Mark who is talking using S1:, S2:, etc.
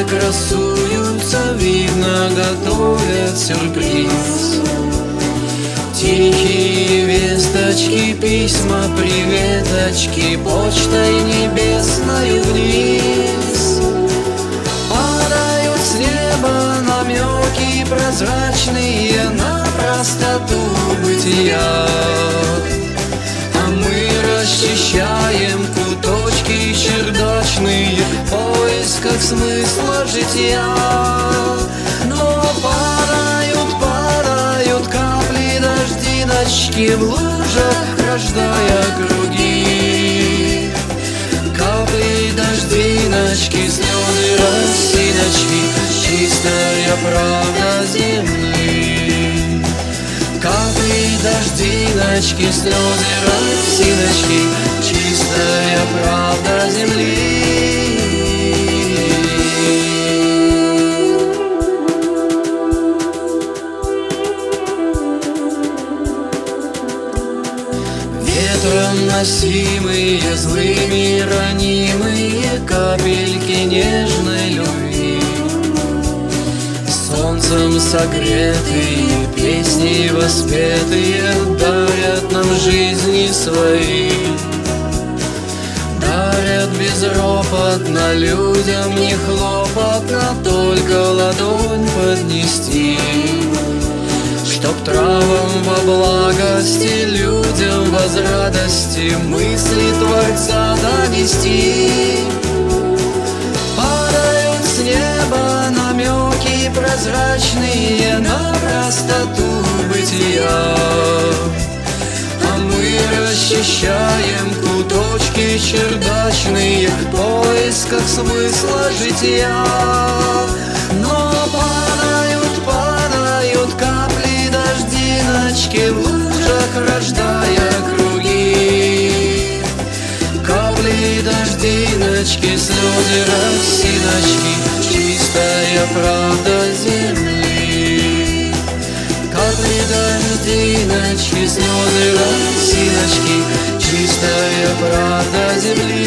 S1: окне красуются, видно, готовят сюрприз. Тихие весточки, письма, приветочки, почтой небесною вниз. Падают с неба намеки прозрачные на простоту бытия, а мы расчищаем куточки чердачные в поисках смысла жития. Но падают капли дождиночки в лужах, рождая круги. Капли дождиночки, слезы росиночки, чистая правда земли. Капли дождиночки, слезы росиночки, чистая правда земли. Ветром носимые, злыми ранимые капельки нежной любви, солнцем согретые, песни воспетые дарят нам жизни свои. Дарят безропотно людям, не хлопотно, только ладонь поднести, чтоб травам во благости, людям возрадости мысли Творца донести. Падают с неба намеки прозрачные на простоту бытия, а мы расчищаем куточки чердачные в поисках смысла жития. Но падают капли дождиночки в лужах, рождая круги. Капли дождиночки, слезы росиночки, чистая правда земли. Капли дождиночки, слезы росиночки, чистая правда земли.